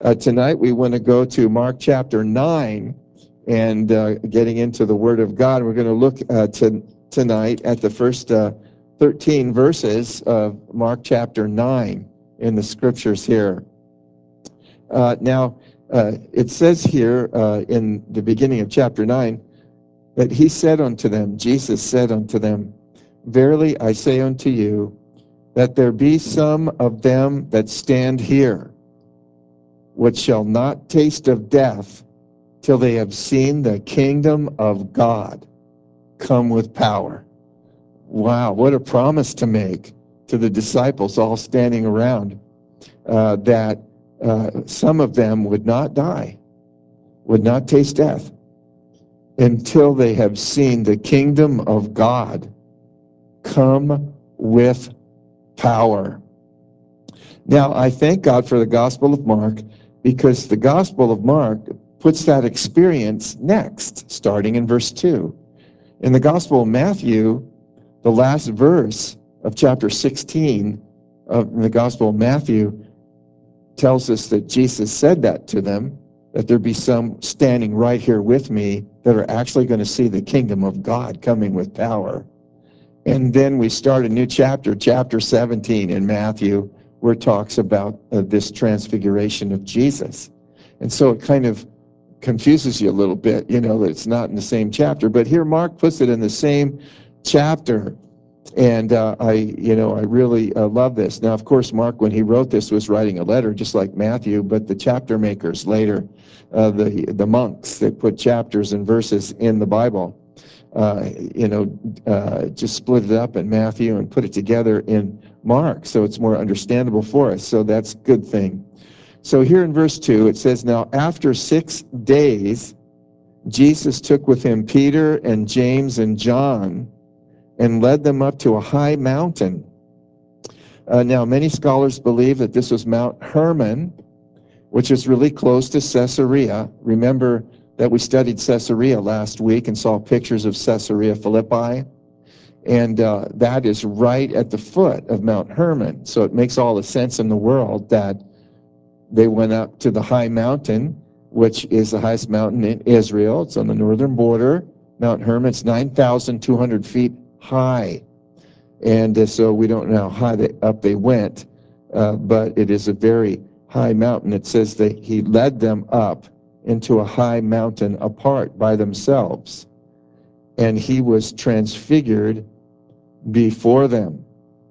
tonight we want to go to Mark chapter 9 and getting into the Word of God. We're going to look tonight at the first 13 verses of Mark chapter 9 in the scriptures here. Now, it says here in the beginning of chapter 9 that he said unto them, Jesus said unto them, Verily I say unto you, that there be some of them that stand here, which shall not taste of death till they have seen the kingdom of God come with power. Wow, what a promise to make to the disciples all standing around, that some of them would not die, would not taste death until they have seen the kingdom of God come with power. Now, I thank God for the Gospel of Mark, because the Gospel of Mark puts that experience next, starting in verse 2. In the Gospel of Matthew, the last verse of chapter 16 of the Gospel of Matthew tells us that Jesus said that to them, that there be some standing right here with me that are actually going to see the kingdom of God coming with power. And then we start a new chapter, chapter 17 in Matthew, where it talks about this transfiguration of Jesus. And so it kind of confuses you a little bit, that it's not in the same chapter. But here Mark puts it in the same chapter. And I really love this. Now, of course, Mark, when he wrote this, was writing a letter just like Matthew, but the chapter makers later, the monks that put chapters and verses in the Bible, just split it up in Matthew and put it together in Mark, so it's more understandable for us. So that's a good thing. So here in verse 2, it says, Now after 6 days, Jesus took with him Peter and James and John and led them up to a high mountain. Now, many scholars believe that this was Mount Hermon, which is really close to Caesarea. Remember that we studied Caesarea last week and saw pictures of Caesarea Philippi. And that is right at the foot of Mount Hermon. So it makes all the sense in the world that they went up to the high mountain, which is the highest mountain in Israel. It's on the northern border. Mount Hermon, it's 9,200 feet high. And so we don't know how high up they went, but it is a very high mountain. It says that he led them up into a high mountain apart by themselves, and he was transfigured before them.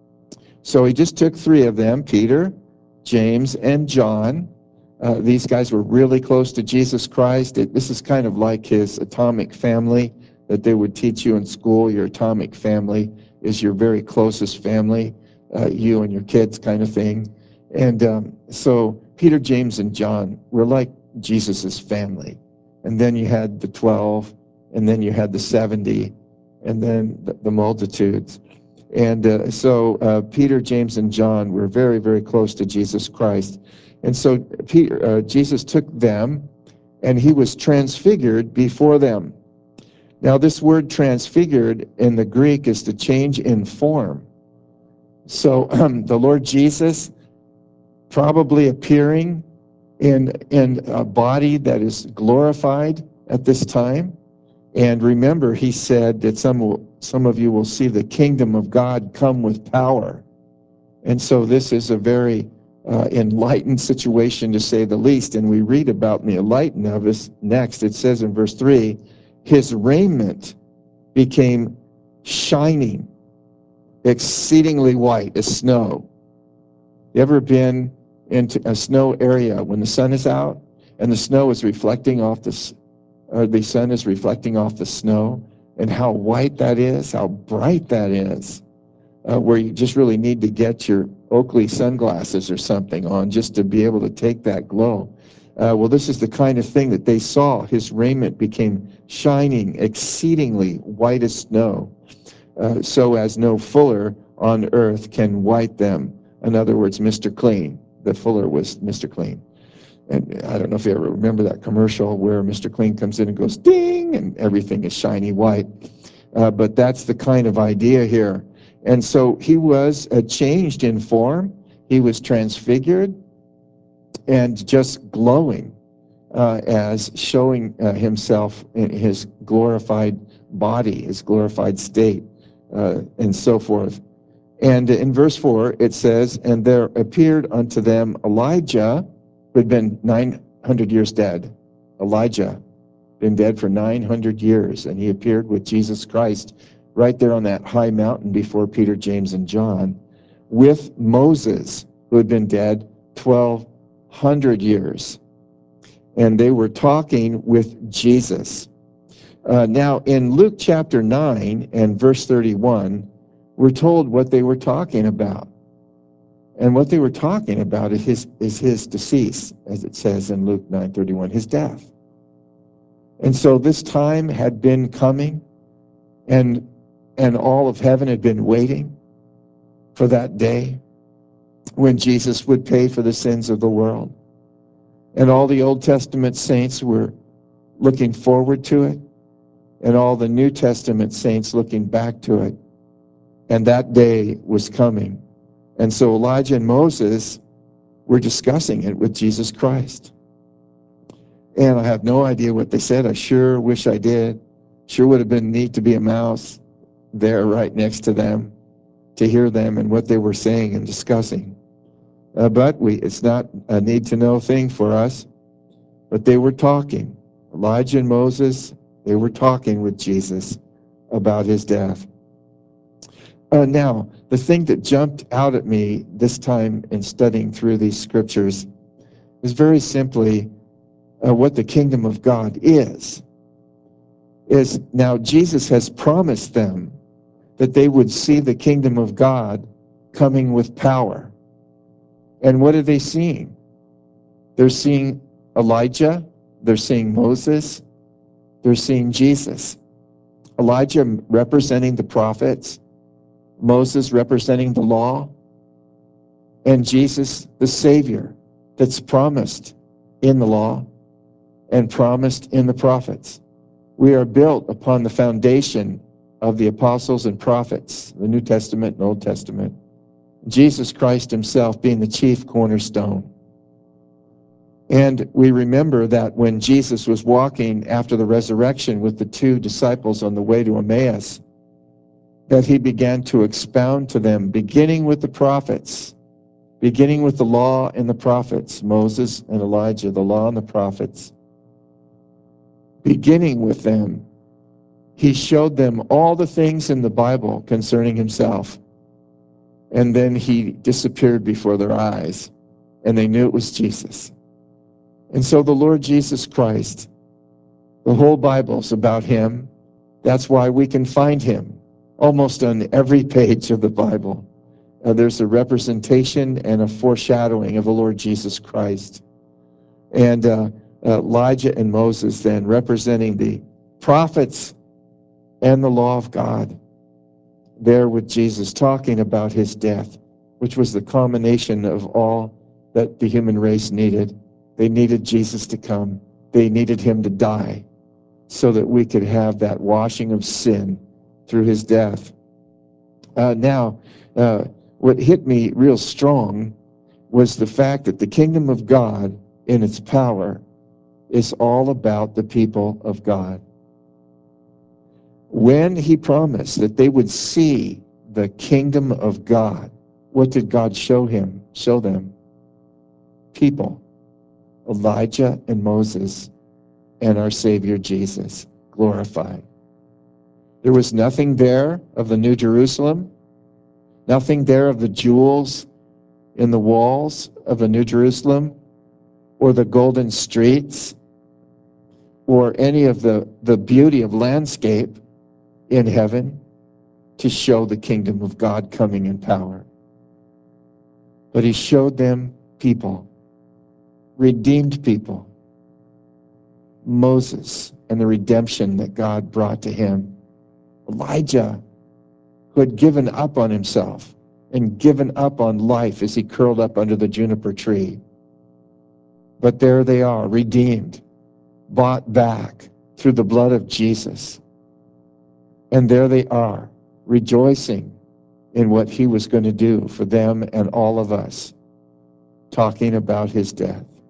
So he just took 3 of them, Peter, James, and John. These guys were really close to Jesus Christ. This is kind of like his atomic family that they would teach you in school. Your atomic family is your very closest family, you and your kids kind of thing. And so Peter, James, and John were like Jesus's family. And then you had the 12, and then you had the 70, and then the multitudes. And so Peter, James, and John were very, very close to Jesus Christ. And so Jesus took them, and he was transfigured before them. Now, this word transfigured in the Greek is to change in form. So the Lord Jesus probably appearing in a body that is glorified at this time. And remember, he said that some of you will see the kingdom of God come with power. And so this is a very enlightened situation, to say the least. And we read about the enlightened of this next. It says in verse 3, his raiment became shining, exceedingly white as snow. You ever been into a snow area when the sun is out and the snow is reflecting off the sun is reflecting off the snow, and how white that is, how bright that is, where you just really need to get your Oakley sunglasses or something on just to be able to take that glow. Well, this is the kind of thing that they saw. His raiment became shining, exceedingly white as snow, so as no fuller on earth can white them. In other words, Mr. Clean. The fuller was Mr. Clean. And I don't know if you ever remember that commercial where Mr. Clean comes in and goes, ding, and everything is shiny white. But that's the kind of idea here. And so he was changed in form. He was transfigured. and just glowing as showing himself in his glorified body, his glorified state, and so forth. And in verse 4, it says, "And there appeared unto them Elijah, who had been 900 years dead." Elijah, been dead for 900 years, and he appeared with Jesus Christ right there on that high mountain before Peter, James, and John, with Moses, who had been dead 1,200 years. And they were talking with Jesus. Now, in Luke chapter 9 and verse 31, we're told what they were talking about. And what they were talking about is his decease, as it says in Luke 9:31, his death. And so this time had been coming, and all of heaven had been waiting for that day when Jesus would pay for the sins of the world. And all the Old Testament saints were looking forward to it, and all the New Testament saints looking back to it. And that day was coming. And so Elijah and Moses were discussing it with Jesus Christ. And I have no idea what they said. I sure wish I did. Sure would have been neat to be a mouse there right next to them, to hear them and what they were saying and discussing. But it's not a need-to-know thing for us. But they were talking. Elijah and Moses, they were talking with Jesus about his death. Now, the thing that jumped out at me this time in studying through these scriptures is very simply what the kingdom of God is now Jesus has promised them that they would see the kingdom of God coming with power. And what are they seeing? They're seeing Elijah, they're seeing Moses, they're seeing Jesus. Elijah representing the prophets, Moses representing the law, and Jesus, the Savior, that's promised in the law and promised in the prophets. We are built upon the foundation of the apostles and prophets, the New Testament and Old Testament, Jesus Christ himself being the chief cornerstone. And we remember that when Jesus was walking after the resurrection with the two disciples on the way to Emmaus, that he began to expound to them, beginning with the prophets, beginning with the law and the prophets, Moses and Elijah, the law and the prophets. Beginning with them, he showed them all the things in the Bible concerning himself. And then he disappeared before their eyes, and they knew it was Jesus. And so the Lord Jesus Christ, the whole Bible's about him. That's why we can find him almost on every page of the Bible. There's a representation and a foreshadowing of the Lord Jesus Christ. And Elijah and Moses then representing the prophets and the law of God, there with Jesus talking about his death, which was the culmination of all that the human race needed. They needed Jesus to come. They needed him to die so that we could have that washing of sin through his death. Now, what hit me real strong was the fact that the kingdom of God in its power is all about the people of God. When he promised that they would see the kingdom of God, what did God show them? People. Elijah and Moses and our Savior Jesus glorified. There was nothing there of the New Jerusalem, nothing there of the jewels in the walls of the New Jerusalem, or the golden streets, or any of the beauty of landscape in heaven to show the kingdom of God coming in power. But he showed them people, redeemed people, Moses and the redemption that God brought to him, Elijah, who had given up on himself and given up on life as he curled up under the juniper tree. But there they are, redeemed, bought back through the blood of Jesus. And there they are, rejoicing in what he was going to do for them and all of us, talking about his death.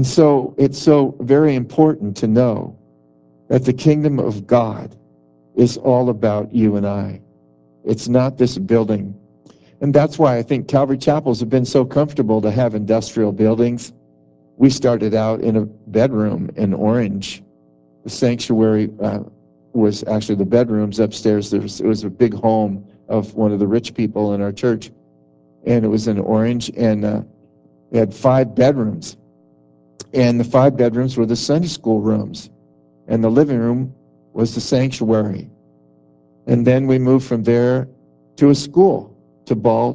And so it's so very important to know that the kingdom of God is all about you and I. It's not this building. And that's why I think Calvary Chapels have been so comfortable to have industrial buildings. We started out in a bedroom in Orange. The sanctuary was actually the bedrooms upstairs. It was a big home of one of the rich people in our church, and it was in Orange, and it had 5 bedrooms. And the 5 bedrooms were the Sunday school rooms, and the living room was the sanctuary. And then we moved from there to a school, to Ball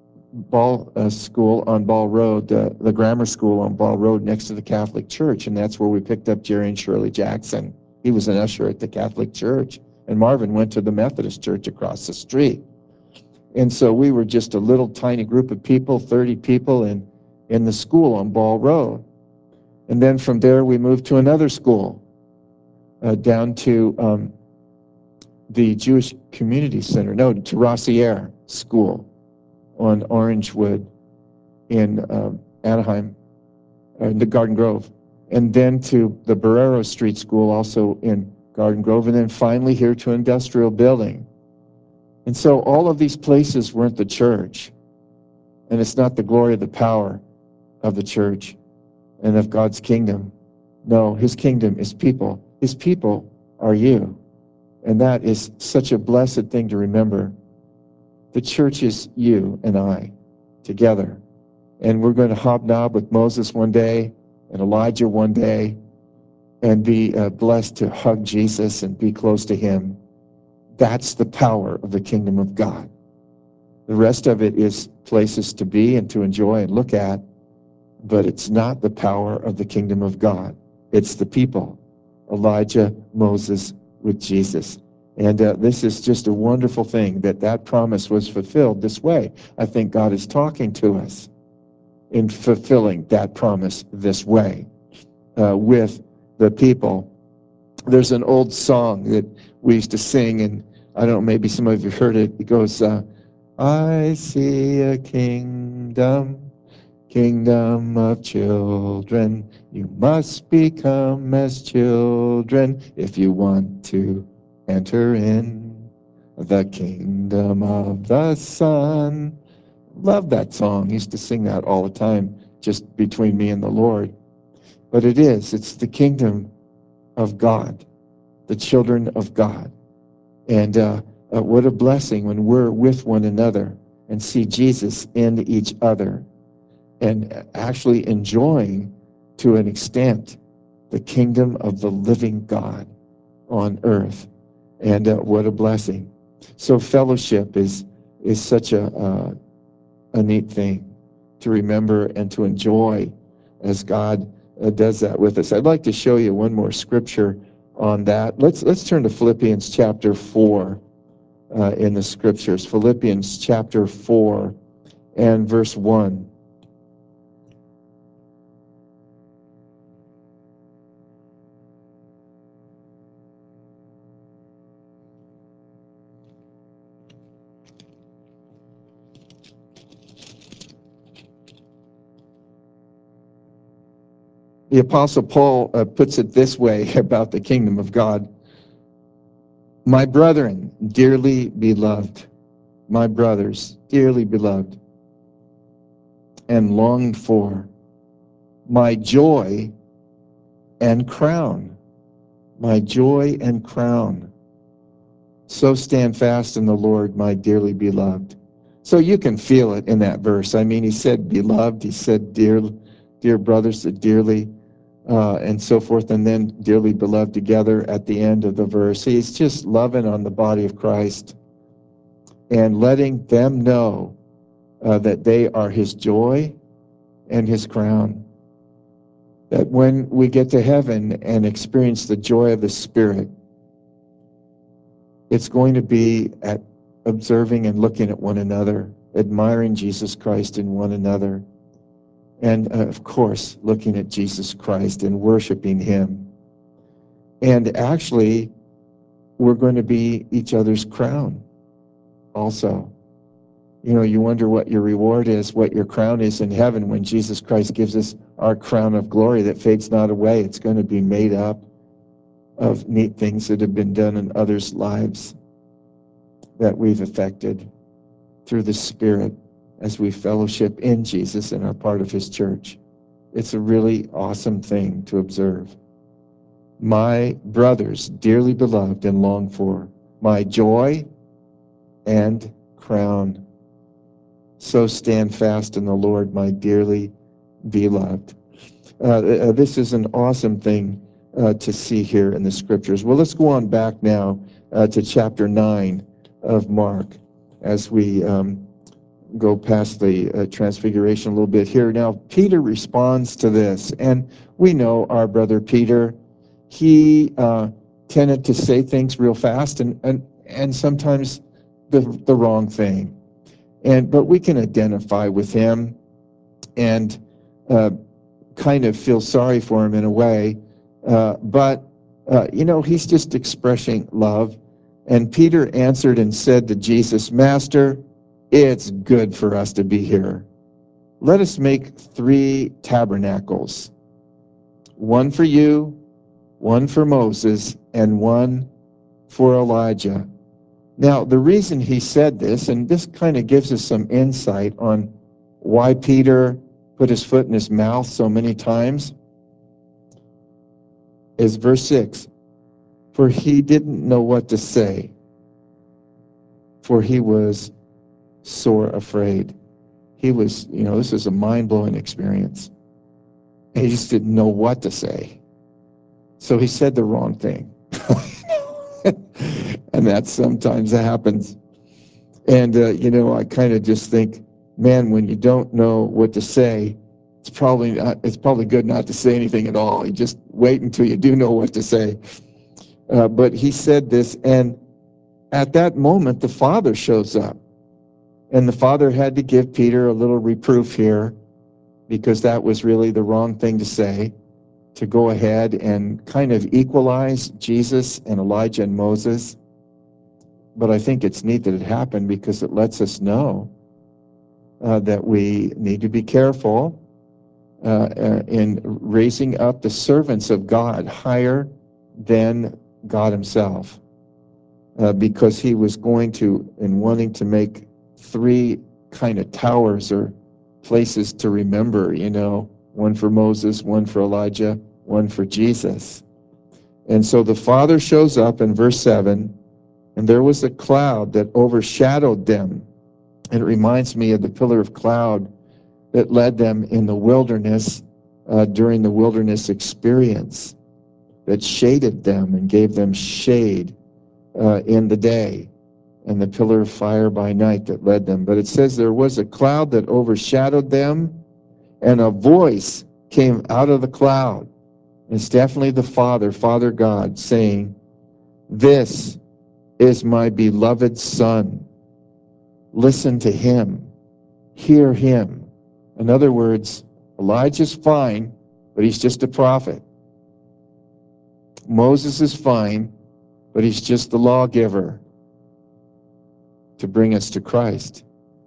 School on Ball Road, the grammar school on Ball Road next to the Catholic Church, and that's where we picked up Jerry and Shirley Jackson. He was an usher at the Catholic Church, and Marvin went to the Methodist Church across the street. And so we were just a little tiny group of people, 30 people in the school on Ball Road. And then from there we moved to another school, down to the Jewish Community Center, no, to Rossier School on Orangewood in Anaheim, in the Garden Grove, and then to the Barrero Street School, also in Garden Grove, and then finally here to Industrial Building. And so all of these places weren't the church, and it's not the glory of the power of the church and of God's kingdom. No, his kingdom is people. His people are you, and that is such a blessed thing to remember. The church is you and I together. And we're going to hobnob with Moses one day and Elijah one day and be blessed to hug Jesus and be close to him. That's the power of the kingdom of God. The rest of it is places to be and to enjoy and look at, but it's not the power of the kingdom of God. It's the people, Elijah, Moses with Jesus. And this is just a wonderful thing that promise was fulfilled this way. I think God is talking to us in fulfilling that promise this way with the people. There's an old song that we used to sing, and I don't know, maybe some of you heard it. It goes, I see a kingdom of children. You must become as children if you want to enter in the kingdom of the Son. Love that song. Used to sing that all the time, just between me and the Lord. But it's the kingdom of God, the children of God. And what a blessing when we're with one another and see Jesus in each other and actually enjoying, to an extent, the kingdom of the living God on earth. And what a blessing. So fellowship is such a neat thing to remember and to enjoy as God does that with us. I'd like to show you one more scripture on that. Let's turn to Philippians chapter 4 in the scriptures. Philippians chapter 4 and verse 1. The Apostle Paul puts it this way about the kingdom of God. My brethren, dearly beloved, my brothers, dearly beloved, and longed for, my joy and crown, my joy and crown. So stand fast in the Lord, my dearly beloved. So you can feel it in that verse. I mean, he said beloved, he said dear brothers, dearly, and so forth, and then dearly beloved together at the end of the verse. He's just loving on the body of Christ and letting them know that they are his joy and his crown. That when we get to heaven and experience the joy of the Spirit, it's going to be at observing and looking at one another, admiring Jesus Christ in one another, and of course, looking at Jesus Christ and worshiping him. And actually, we're going to be each other's crown also. You wonder what your reward is, what your crown is in heaven when Jesus Christ gives us our crown of glory that fades not away. It's going to be made up of neat things that have been done in others' lives that we've affected through the Spirit as we fellowship in Jesus and are part of his church. It's a really awesome thing to observe. My brothers, dearly beloved and longed for, my joy and crown. So stand fast in the Lord, my dearly beloved. This is an awesome thing to see here in the scriptures. Well, let's go on back now to chapter 9 of Mark as we go past the transfiguration a little bit here. Now, Peter responds to this, and we know our brother Peter, he tended to say things real fast and sometimes the wrong thing. But we can identify with him and kind of feel sorry for him in a way. But he's just expressing love. And Peter answered and said to Jesus, Master, it's good for us to be here. Let us make 3 tabernacles, one for you, one for Moses, and one for Elijah. Now, the reason he said this, and this kind of gives us some insight on why Peter put his foot in his mouth so many times, is verse 6. For he didn't know what to say, for he was sore afraid. He was, this is a mind-blowing experience. And he just didn't know what to say. So he said the wrong thing. And that sometimes happens. And, I kind of just think, man, when you don't know what to say, it's probably good not to say anything at all. You just wait until you do know what to say. But he said this, and at that moment, the Father shows up. And the Father had to give Peter a little reproof here, because that was really the wrong thing to say, to go ahead and kind of equalize Jesus and Elijah and Moses. But I think it's neat that it happened, because it lets us know that we need to be careful in raising up the servants of God higher than God himself, because he was going to, in wanting to make 3 kind of towers or places to remember, one for Moses, one for Elijah, one for Jesus. And so the Father shows up in verse 7, and there was a cloud that overshadowed them. And it reminds me of the pillar of cloud that led them in the wilderness during the wilderness experience, that shaded them and gave them shade in the day, and the pillar of fire by night that led them. But it says there was a cloud that overshadowed them, and a voice came out of the cloud. It's definitely the Father God, saying, "This is my beloved Son. Listen to him. Hear him." In other words, Elijah's fine, but he's just a prophet. Moses is fine, but he's just the lawgiver to bring us to Christ.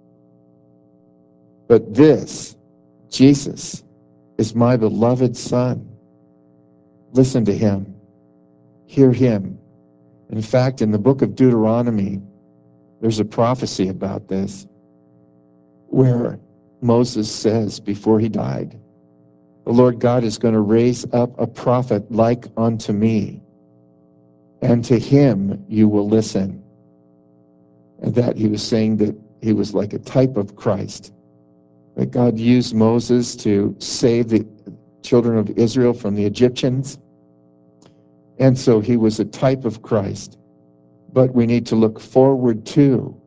But this, Jesus, is my beloved Son. Listen to him. Hear him. In fact, in the book of Deuteronomy, there's a prophecy about this, where Moses says before he died, the Lord God is going to raise up a prophet like unto me, and to him you will listen. And that he was saying that he was like a type of Christ, that God used Moses to save the children of Israel from the Egyptians. And so he was a type of Christ. But we need to look forward to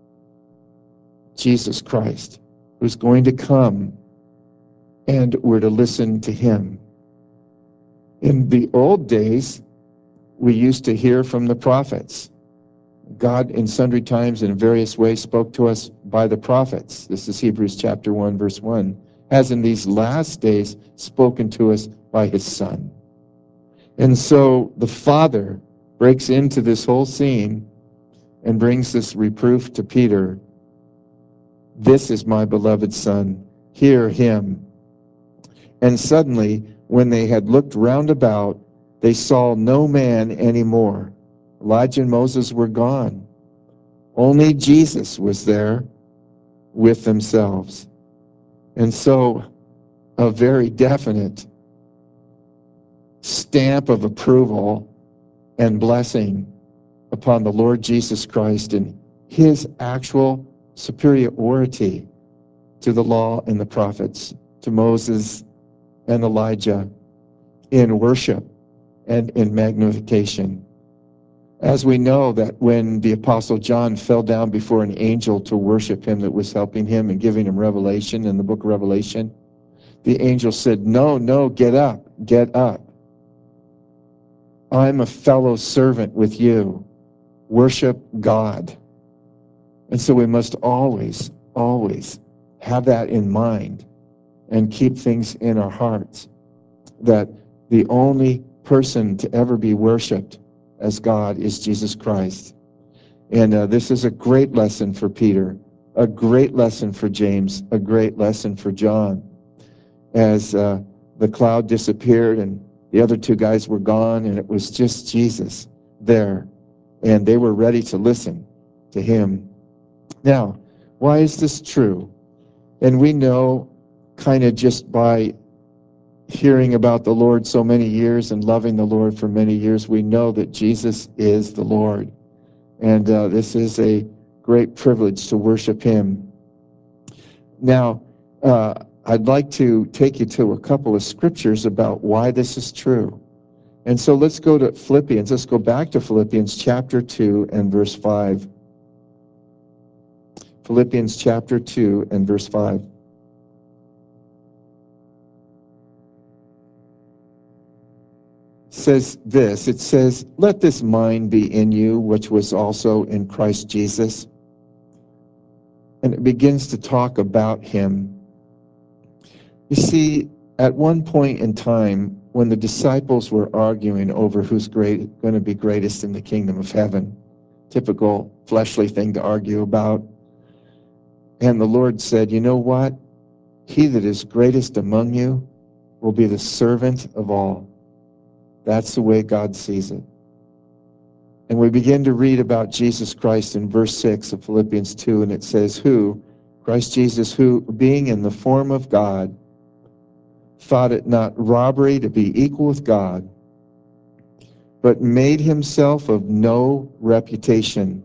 Jesus Christ, who's going to come, and we're to listen to him. In the old days, we used to hear from the prophets. God in sundry times and in various ways spoke to us by the prophets. This is Hebrews chapter 1, verse 1. Has in these last days spoken to us by his Son. And so the Father breaks into this whole scene and brings this reproof to Peter. This is my beloved Son. Hear him. And suddenly, when they had looked round about, they saw no man any more. Elijah and Moses were gone. Only Jesus was there with themselves. And so, a very definite stamp of approval and blessing upon the Lord Jesus Christ and his actual superiority to the law and the prophets, to Moses and Elijah in worship and in magnification. As we know that when the Apostle John fell down before an angel to worship him that was helping him and giving him revelation in the book of Revelation, the angel said, no, get up, get up. I'm a fellow servant with you. Worship God. And so we must always, always have that in mind and keep things in our hearts, that the only person to ever be worshiped as God is Jesus Christ. And this is a great lesson for Peter, a great lesson for James, a great lesson for John. As the cloud disappeared and the other two guys were gone and it was just Jesus there, and they were ready to listen to him. Now, why is this true? And we know kind of just by hearing about the Lord so many years and loving the Lord for many years, we know that Jesus is the Lord. And this is a great privilege to worship him. Now, I'd like to take you to a couple of scriptures about why this is true. And so let's go to Philippians. Let's go back to Philippians chapter 2 and verse 5. Philippians chapter 2 and verse 5. Says this, it says, let this mind be in you, which was also in Christ Jesus. And it begins to talk about him. You see, at one point in time, when the disciples were arguing over who's going to be greatest in the kingdom of heaven, typical fleshly thing to argue about, and the Lord said, you know what? He that is greatest among you will be the servant of all. That's the way God sees it. And we begin to read about Jesus Christ in verse 6 of Philippians 2, and it says, who, Christ Jesus, who, being in the form of God, thought it not robbery to be equal with God, but made himself of no reputation,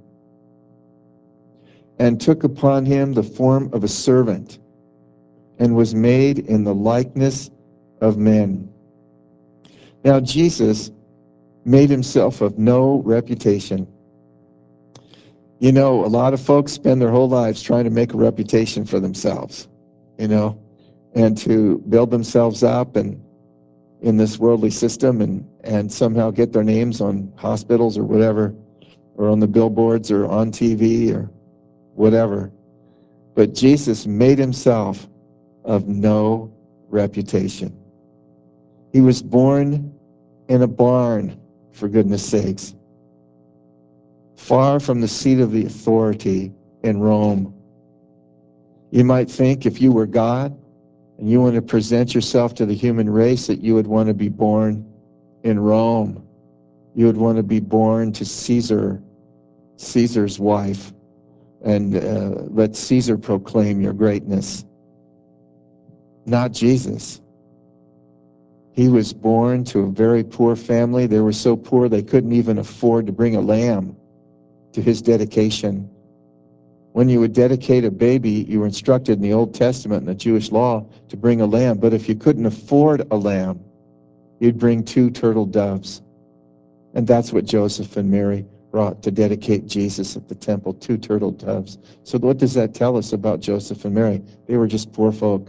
and took upon him the form of a servant, and was made in the likeness of men. Now Jesus made himself of no reputation. You know, a lot of folks spend their whole lives trying to make a reputation for themselves, you know, and to build themselves up and in this worldly system and somehow get their names on hospitals or whatever, or on the billboards or on TV or whatever. But Jesus made himself of no reputation. He was born in a barn, for goodness sakes, far from the seat of the authority in Rome. You might think if you were God and you want to present yourself to the human race that you would want to be born in Rome. You would want to be born to Caesar's wife, and let Caesar proclaim your greatness. Not Jesus. He was born to a very poor family. They were so poor they couldn't even afford to bring a lamb to his dedication. When you would dedicate a baby, you were instructed in the Old Testament and the Jewish law to bring a lamb. But if you couldn't afford a lamb, you'd bring 2 turtle doves. And that's what Joseph and Mary brought to dedicate Jesus at the temple, 2 turtle doves. So what does that tell us about Joseph and Mary? They were just poor folk.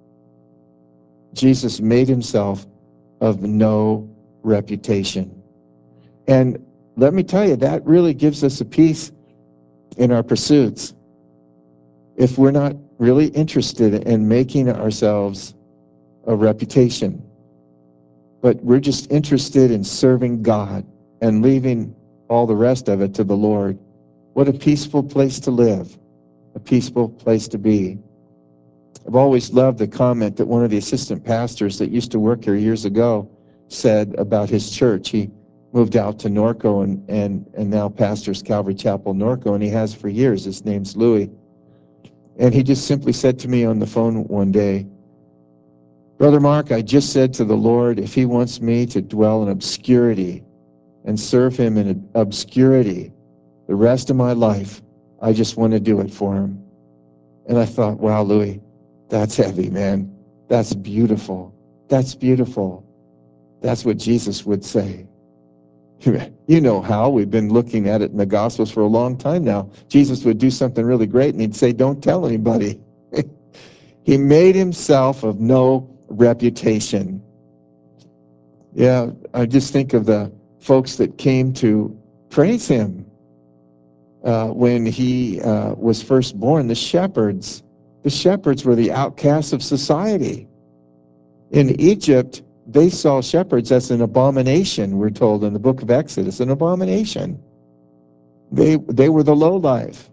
Jesus made himself of no reputation. And let me tell you, that really gives us a peace in our pursuits. If we're not really interested in making ourselves a reputation, but we're just interested in serving God and leaving all the rest of it to the Lord, what a peaceful place to live. a peaceful place to be. I've always loved the comment that one of the assistant pastors that used to work here years ago said about his church. He moved out to Norco and now pastors Calvary Chapel Norco, and he has for years. His name's Louis. And he just simply said to me on the phone one day, "Brother Mark, I just said to the Lord, if he wants me to dwell in obscurity and serve him in obscurity the rest of my life, I just want to do it for him." And I thought, wow, Louis, that's heavy, man. That's beautiful. That's beautiful. That's what Jesus would say. You know how we've been looking at it in the Gospels for a long time now. Jesus would do something really great and he'd say, "Don't tell anybody." He made himself of no reputation. Yeah, I just think of the folks that came to praise him when he was first born, the shepherds. The shepherds were the outcasts of society. In Egypt, they saw shepherds as an abomination, we're told in the book of Exodus, an abomination. They were the lowlife.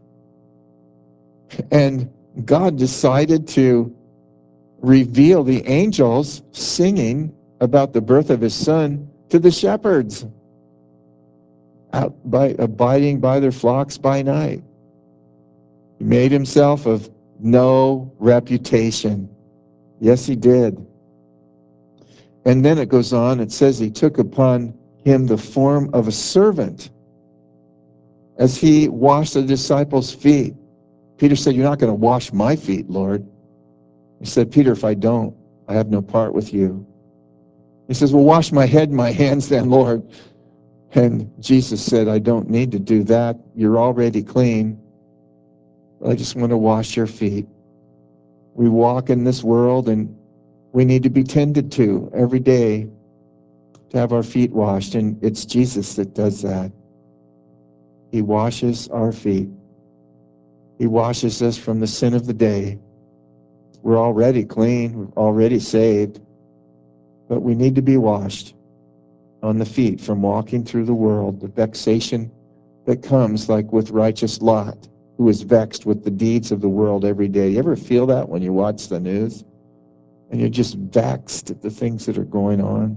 And God decided to reveal the angels singing about the birth of his son to the shepherds, out by abiding by their flocks by night. He made himself of no reputation. Yes, he did. And then it goes on, it says he took upon him the form of a servant as he washed the disciples' feet. Peter said, "You're not going to wash my feet, Lord." He said, "Peter, if I don't, I have no part with you." He says, "Well, wash my head and my hands then, Lord." And Jesus said, "I don't need to do that. You're already clean. I just want to wash your feet." We walk in this world and we need to be tended to every day to have our feet washed. And it's Jesus that does that. He washes our feet. He washes us from the sin of the day. We're already clean. We're already saved. But we need to be washed on the feet from walking through the world, the vexation that comes like with righteous Lot, who is vexed with the deeds of the world every day. You ever feel that when you watch the news and you're just vexed at the things that are going on?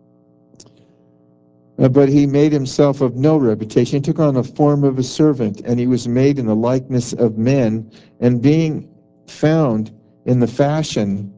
But he made himself of no reputation. He took on the form of a servant, and he was made in the likeness of men, and being found in the fashion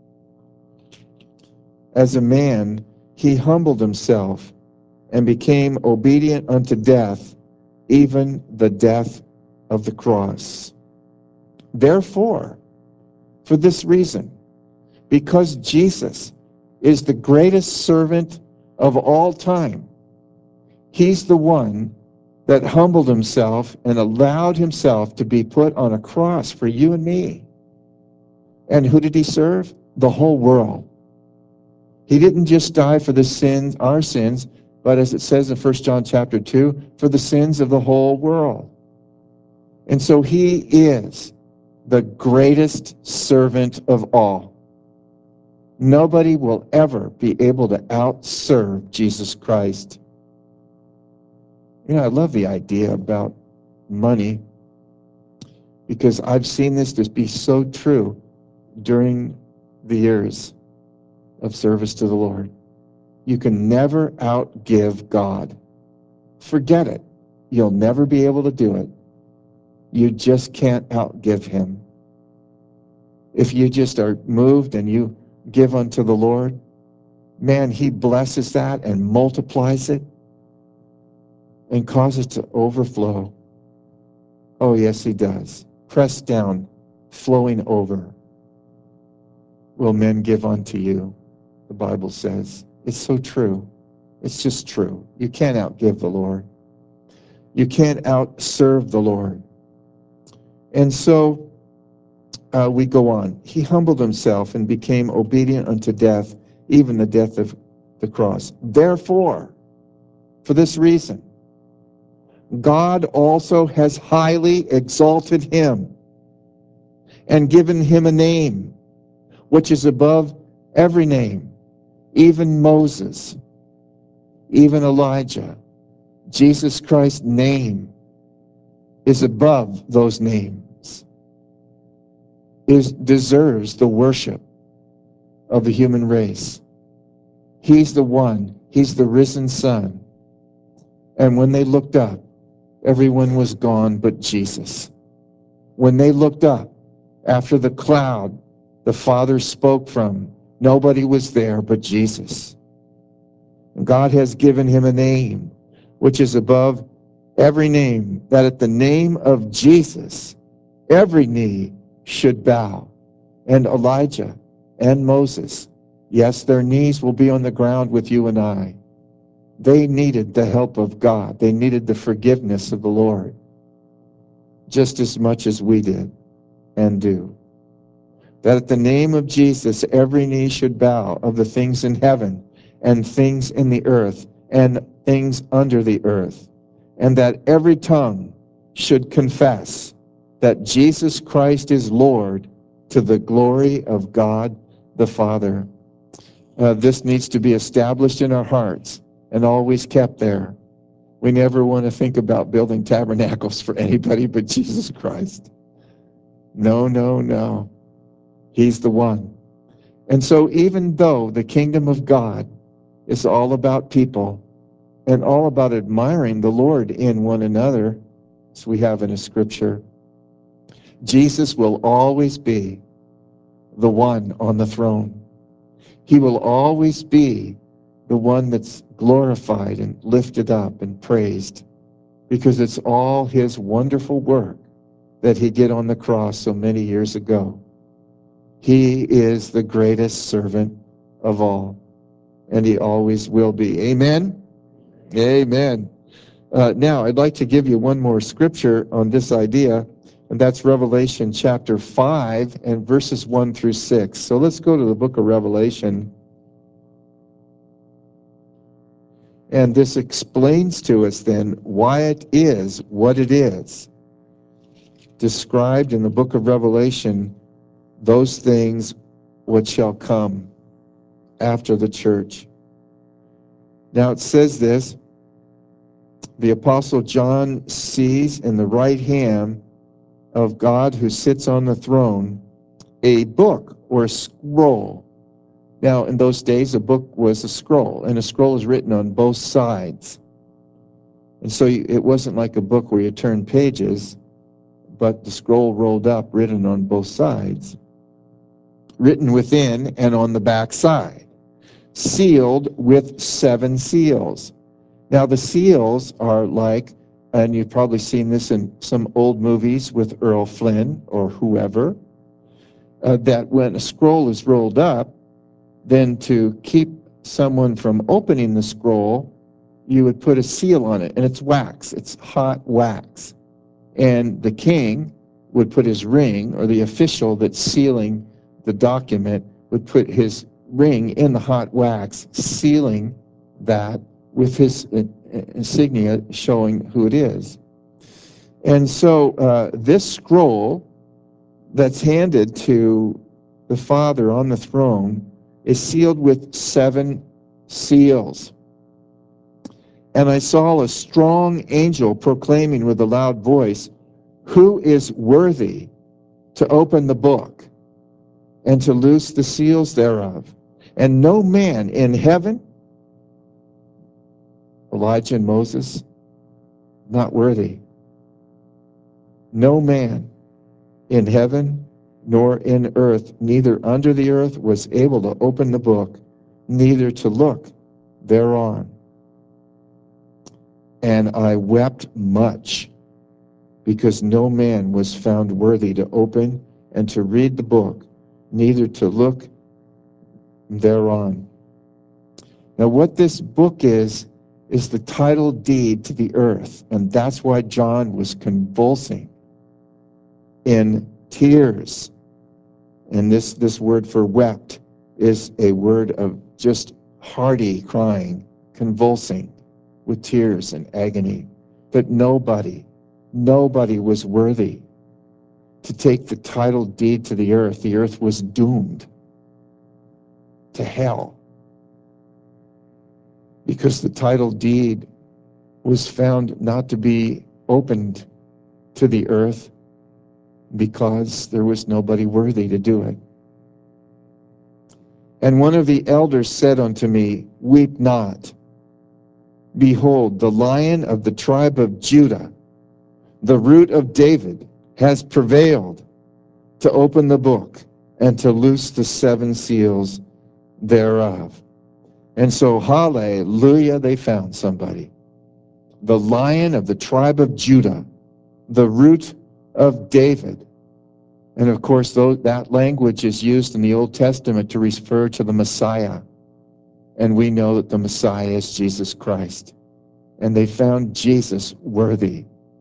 as a man, he humbled himself and became obedient unto death, even the death of the cross. Therefore, for this reason, because Jesus is the greatest servant of all time, he's the one that humbled himself and allowed himself to be put on a cross for you and me. And who did he serve? The whole world. He didn't just die for the sins, our sins, but as it says in 1 John chapter 2, for the sins of the whole world. And so he is the greatest servant of all. Nobody will ever be able to outserve Jesus Christ. You know, I love the idea about money because I've seen this to be so true during the years of service to the Lord. You can never outgive God. Forget it. You'll never be able to do it. You just can't outgive him. If you just are moved and you give unto the Lord, man, he blesses that and multiplies it and causes it to overflow. Oh, yes, he does. Pressed down, flowing over, will men give unto you, the Bible says. It's so true. It's just true. You can't outgive the Lord. You can't outserve the Lord. And so we go on. He humbled himself and became obedient unto death, even the death of the cross. Therefore, for this reason, God also has highly exalted him and given him a name which is above every name, even Moses, even Elijah. Jesus Christ's name is above those names. deserves the worship of the human race. He's the one. He's the risen Son. And when they looked up, everyone was gone but Jesus. When they looked up, after the cloud the Father spoke from, nobody was there but Jesus. God has given him a name which is above every name, that at the name of Jesus, every knee should bow. And Elijah and Moses, yes, their knees will be on the ground with you and I. They needed the help of God. They needed the forgiveness of the Lord just as much as we did and do. That at the name of Jesus, every knee should bow, of the things in heaven and things in the earth and things under the earth, and that every tongue should confess that Jesus Christ is Lord, to the glory of God the Father. This needs to be established in our hearts and always kept there. We never want to think about building tabernacles for anybody but Jesus Christ. No, no, no. He's the one. And so even though the kingdom of God is all about people and all about admiring the Lord in one another, as we have in a scripture, Jesus will always be the one on the throne. He will always be the one that's glorified and lifted up and praised, because it's all his wonderful work that he did on the cross so many years ago. He is the greatest servant of all, and he always will be. Amen? Amen. Now, I'd like to give you one more scripture on this idea, and that's Revelation chapter 5 and verses 1 through 6. So let's go to the book of Revelation. And this explains to us then why it is what it is. Described in the book of Revelation, those things which shall come after the church. Now it says this, the Apostle John sees in the right hand of God who sits on the throne a book or a scroll. Now in those days a book was a scroll, and a scroll is written on both sides. And so it wasn't like a book where you turn pages, but the scroll rolled up, written on both sides, written within and on the back side, sealed with 7 seals. Now the seals are like, and you've probably seen this in some old movies with Errol Flynn or whoever, that when a scroll is rolled up, then to keep someone from opening the scroll, you would put a seal on it, and it's wax, it's hot wax. And the king would put his ring, or the official that's sealing the document would put his ring in the hot wax, sealing that with his insignia showing who it is. And so this scroll that's handed to the Father on the throne is sealed with 7 seals. And I saw a strong angel proclaiming with a loud voice, "Who is worthy to open the book and to loose the seals thereof?" And no man in heaven, Elijah and Moses, not worthy. No man in heaven nor in earth, neither under the earth, was able to open the book, neither to look thereon. And I wept much, because no man was found worthy to open and to read the book, neither to look thereon. Now what this book is the title deed to the earth, and that's why John was convulsing in tears. And this word for wept is a word of just hearty crying, convulsing with tears and agony, that nobody was worthy to take the title deed to the earth. The earth was doomed to hell because the title deed was found not to be opened to the earth, because there was nobody worthy to do it. And one of the elders said unto me, Weep not. Behold, the Lion of the tribe of Judah, the Root of David, has prevailed to open the book and to loose the seven seals thereof. And so, hallelujah, they found somebody. The Lion of the tribe of Judah, the Root of David. And of course, that language is used in the Old Testament to refer to the Messiah. And we know that the Messiah is Jesus Christ. And they found Jesus worthy.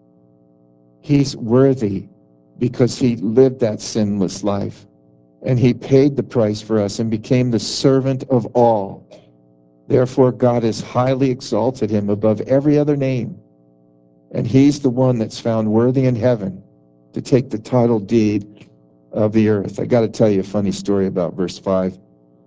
He's worthy because he lived that sinless life. And he paid the price for us and became the servant of all. Therefore, God has highly exalted him above every other name. And he's the one that's found worthy in heaven to take the title deed of the earth. I got to tell you a funny story about verse 5.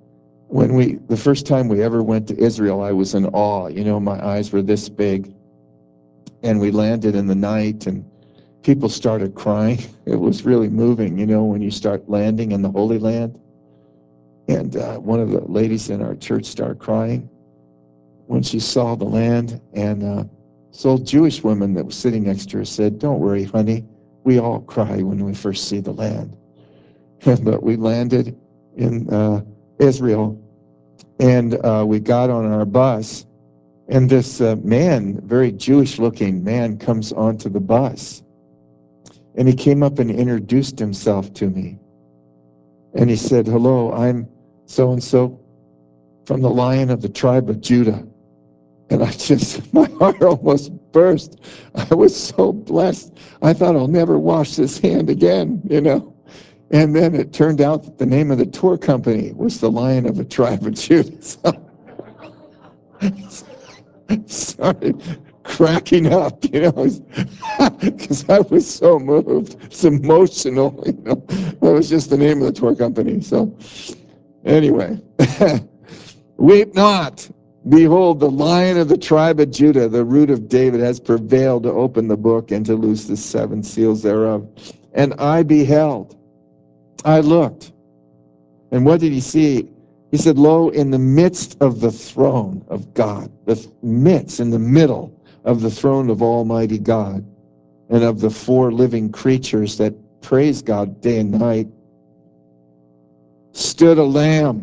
The first time we ever went to Israel, I was in awe. You know, my eyes were this big. And we landed in the night, and people started crying. It was really moving, you know, when you start landing in the Holy Land. And one of the ladies in our church started crying when she saw the land. And this old Jewish woman that was sitting next to her said, Don't worry, honey. We all cry when we first see the land. But we landed in Israel, and we got on our bus, and this man, very Jewish-looking man, comes onto the bus. And he came up and introduced himself to me. And he said, Hello, I'm so-and-so from the Lion of the tribe of Judah. And my heart almost burst. I was so blessed. I thought I'll never wash this hand again, you know. And then it turned out that the name of the tour company was the Lion of the tribe of Judah. So I started cracking up, you know, because I was so moved. It's emotional, you know. That was just the name of the tour company. So anyway, weep not. Behold, the Lion of the tribe of Judah, the Root of David, has prevailed to open the book and to loose the seven seals thereof. And I beheld, I looked, and what did he see? He said, Lo, in the midst of the throne of God, in the middle of the throne of Almighty God, and of the four living creatures that praise God day and night, stood a lamb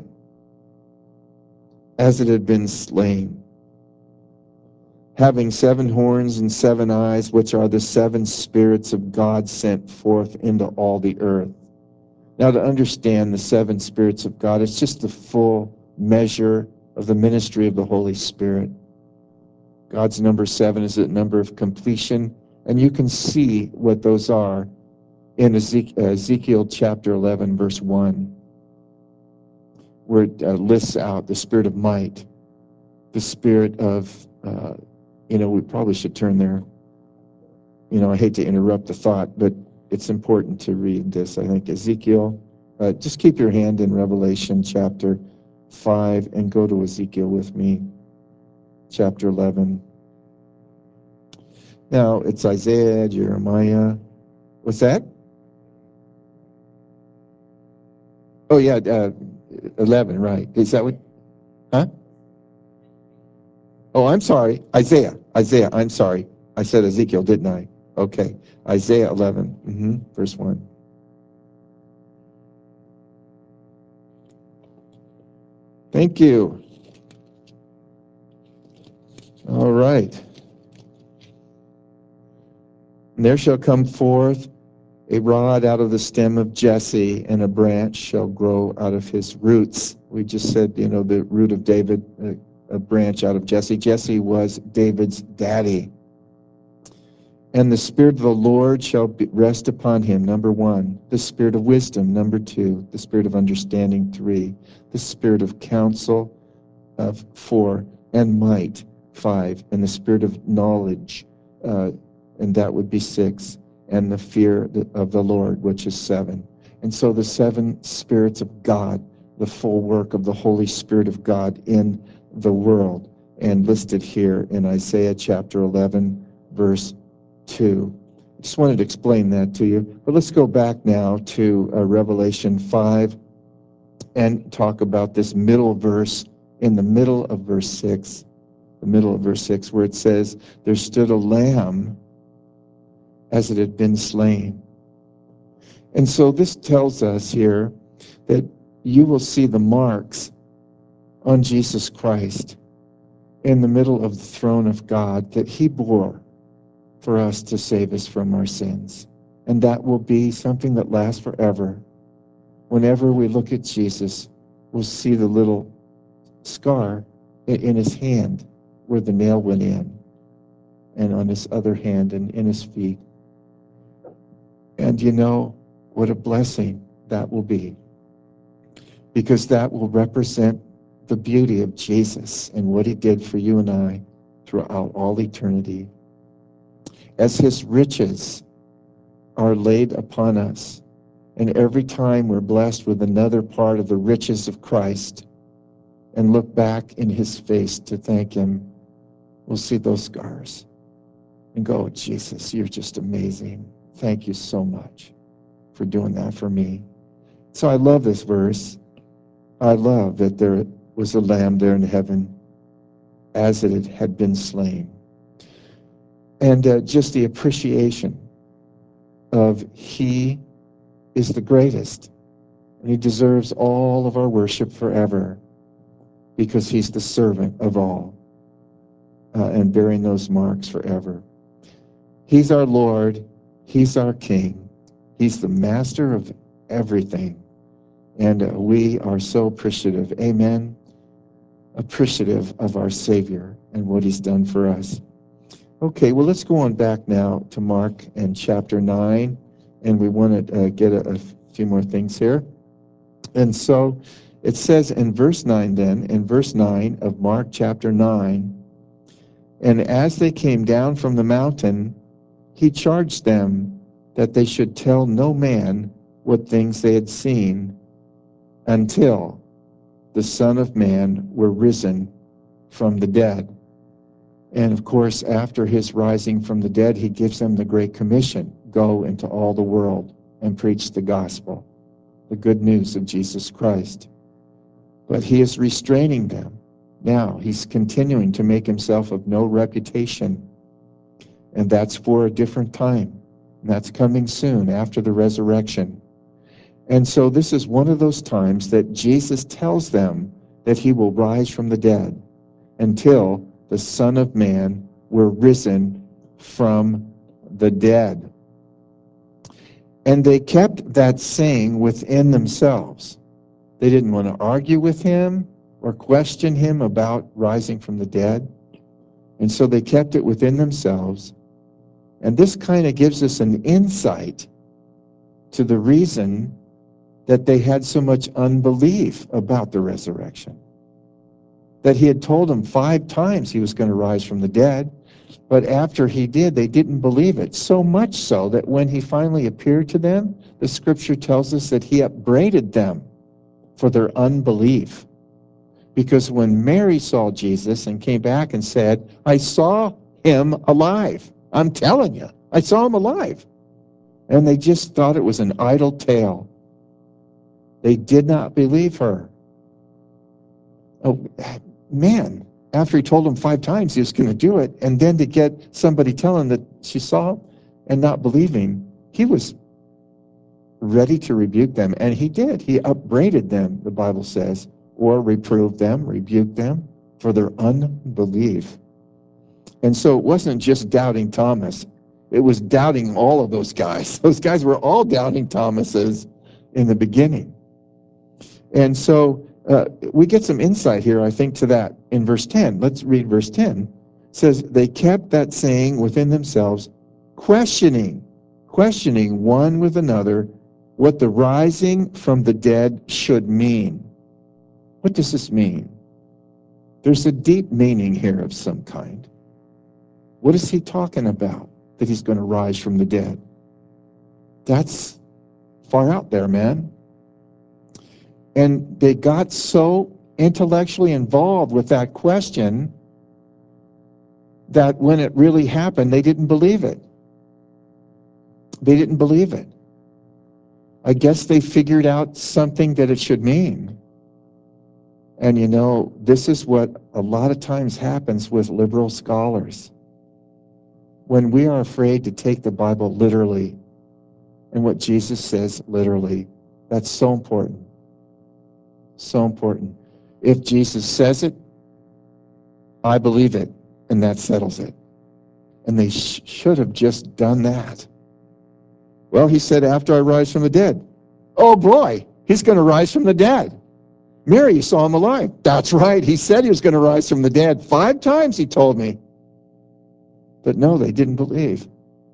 as it had been slain, having 7 horns and 7 eyes, which are the 7 spirits of God sent forth into all the earth. Now, to understand the 7 spirits of God, it's just the full measure of the ministry of the Holy Spirit. God's number 7 is a number of completion, and you can see what those are in Ezekiel chapter 11, verse 1, where it lists out the spirit of might, the spirit of, we probably should turn there. I hate to interrupt the thought, but it's important to read this. I think Ezekiel, just keep your hand in Revelation chapter 5 and go to Ezekiel with me, chapter 11. Now, it's Isaiah, Jeremiah. What's that? Oh, yeah, 11, right. Is that what? Huh? Oh, I'm sorry. Isaiah, I'm sorry. I said Ezekiel, didn't I? Okay. Isaiah 11, verse 1. Thank you. All right. And there shall come forth a rod out of the stem of Jesse, and a branch shall grow out of his roots. We just said, the root of David, a branch out of Jesse. Jesse was David's daddy. And the Spirit of the Lord shall rest upon him, number 1. The Spirit of wisdom, number 2. The Spirit of understanding, 3. The Spirit of counsel, 4. And might, 5. And the Spirit of knowledge, and that would be 6. And the fear of the Lord, which is 7. And so the 7 spirits of God, the full work of the Holy Spirit of God in the world, and listed here in Isaiah chapter 11, verse 2. Just wanted to explain that to you. But let's go back now to Revelation 5 and talk about this middle verse in the middle of verse 6, where it says, there stood a lamb as it had been slain. And so this tells us here that you will see the marks on Jesus Christ in the middle of the throne of God that he bore for us to save us from our sins. And that will be something that lasts forever. Whenever we look at Jesus, we'll see the little scar in his hand where the nail went in, and on his other hand and in his feet. And you know what a blessing that will be, because that will represent the beauty of Jesus and what he did for you and I throughout all eternity. As his riches are laid upon us, and every time we're blessed with another part of the riches of Christ and look back in his face to thank him, we'll see those scars and go, Jesus, you're just amazing. Thank you so much for doing that for me. So I love this verse. I love that there was a lamb there in heaven as it had been slain. And just the appreciation of he is the greatest, and he deserves all of our worship forever because he's the servant of all, and bearing those marks forever. He's our Lord. He's our King. He's the master of everything. And we are so appreciative. Amen. Appreciative of our Savior and what he's done for us. Okay, well, let's go on back now to Mark and chapter 9. And we want to get a few more things here. And so it says in verse 9 of Mark chapter 9, and as they came down from the mountain, he charged them that they should tell no man what things they had seen until the Son of Man were risen from the dead. And of course, after his rising from the dead, he gives them the Great Commission: go into all the world and preach the gospel, the good news of Jesus Christ. But he is restraining them. Now he's continuing to make himself of no reputation. And that's for a different time. And that's coming soon after the resurrection. And so this is one of those times that Jesus tells them that he will rise from the dead until the Son of Man were risen from the dead. And they kept that saying within themselves. They didn't want to argue with him or question him about rising from the dead. And so they kept it within themselves. And this kind of gives us an insight to the reason that they had so much unbelief about the resurrection. That he had told them 5 times he was going to rise from the dead, but after he did, they didn't believe it. So much so that when he finally appeared to them, the scripture tells us that he upbraided them for their unbelief. Because when Mary saw Jesus and came back and said, I saw him alive. I'm telling you, I saw him alive. And they just thought it was an idle tale. They did not believe her. Oh, man, after he told them 5 times he was going to do it, and then to get somebody telling that she saw him and not believing, he was ready to rebuke them. And he did. He upbraided them, the Bible says, or reproved them, rebuked them for their unbelief. And so it wasn't just doubting Thomas. It was doubting all of those guys. Those guys were all doubting Thomases in the beginning. And so we get some insight here, I think, to that in verse 10. Let's read verse 10. It says, they kept that saying within themselves, questioning one with another what the rising from the dead should mean. What does this mean? There's a deep meaning here of some kind. What is he talking about that he's going to rise from the dead? That's far out there, man. And they got so intellectually involved with that question that when it really happened, they didn't believe it. They didn't believe it. I guess they figured out something that it should mean. And you know, this is what a lot of times happens with liberal scholars. When we are afraid to take the Bible literally and what Jesus says literally, that's so important. So important. If Jesus says it, I believe it, and that settles it. And they should have just done that. Well, he said, after I rise from the dead. Oh boy, he's going to rise from the dead. Mary, you saw him alive. That's right. He said he was going to rise from the dead. 5 times he told me. But no, they didn't believe.